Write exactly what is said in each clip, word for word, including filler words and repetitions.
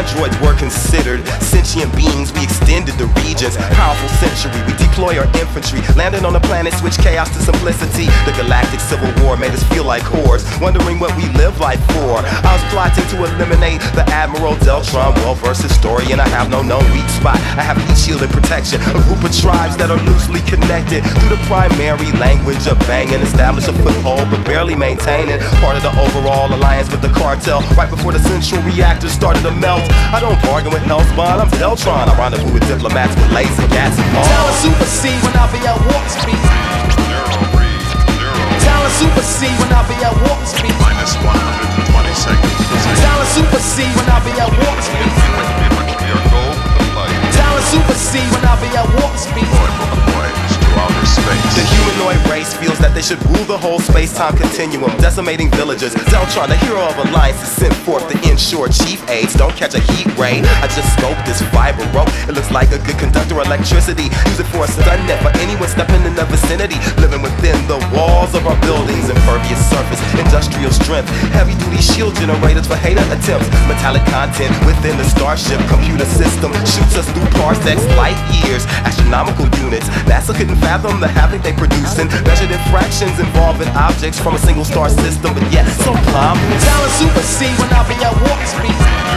androids were considered sentient beings. We extended the regions, powerful century. We deploy our infantry, landing on a planet, switch chaos to simplicity. The galactic civil war made us feel like whores, wondering what we live life for. I was plotting to eliminate the Admiral Deltron, well-versed historian. I have no known weak spot. I have heat shield and protection. A group of tribes that are loosely connected through the primary language of banging. Establish a foothold, but barely maintaining. Part of the overall alliance with the cartel. Right before the central reactor started to melt. I don't bargain with Hellspawn, I'm Deltron. I rendezvous with diplomats with laser gas and all. Talent supersede when I be at warp speed. Talent supersede when I be at warp speed. Minus one hundred twenty seconds. Talent supersede when I be at warp speed. Your goal for flight. Talent supersede when I be at warp speed. Boy, boy, boy, to outer space. The humanoid race feels that they should rule the whole space-time continuum, decimating villages. Deltron, the hero of Alliance, is sent forth to ensure chief aides don't catch a heat ray. I just scoped this fiber rope. It looks like a good conductor of electricity. Use it for a stun net for anyone stepping in the vicinity. Living within the walls of our buildings, impervious surface, industrial strength, heavy-duty shield generators for hater attempts. Metallic content within the starship computer system shoots us through parsecs, light years, astronomical units. NASA couldn't fathom the havoc they producing. Measured in fractions involving objects from a single star system, but yet so complex. Talent supersede when I be at warp speed.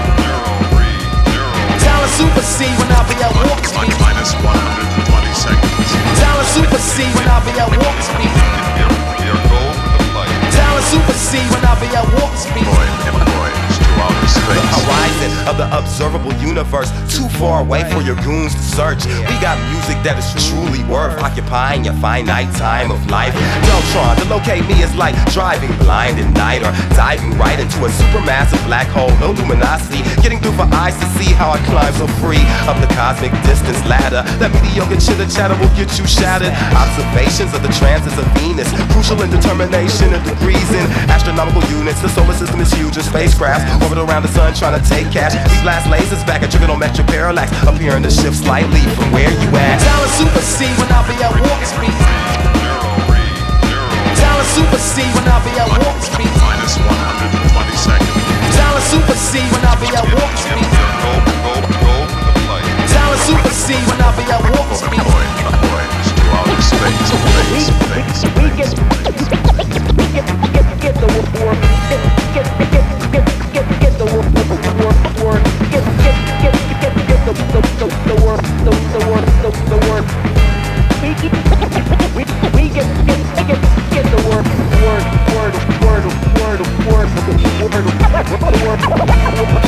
Talent supersede when I be at warp speed. Minus one hundred twenty seconds. Talent supersede when I be at warp speed. Your goal for the flight. Talent supersede when I be at warp speed. Boy, boy, to outer The space. horizon of the observable universe, too far away for your goons to search. We got music that is truly worth occupying your finite time of life. Deltron, to locate me is like driving blind at night or diving right into a supermassive black hole. No luminosity, getting through for eyes to see how I climb so free up the cosmic distance ladder. That mediocre chitter chatter will get you shattered. Observations of the transits of Venus, crucial in determination of degrees in astronomical units. The solar system is huge and spacecrafts orbit around the sun trying to take cash. We blast lasers back at trigonometric parallax, appearing to shift slightly from where you at. Talent supersede when I be at warp speed. Talent supersede when I be at warp speed. Minus one hundred twenty seconds. Talent supersede when I be at warp speed. Goal, goal, goal for the flight. Talent supersede when I be at warp speed. Boy, boy, to outer space. Space, space, space. We get, we get, get, get the work, work, get, get, get, get, get, get the work, work, work, get, get, get, get, get the, the, the, the work, the, the work, the, the work. We get, we, we get, get, get, get the work, word, word, word, word, word, word, word, word.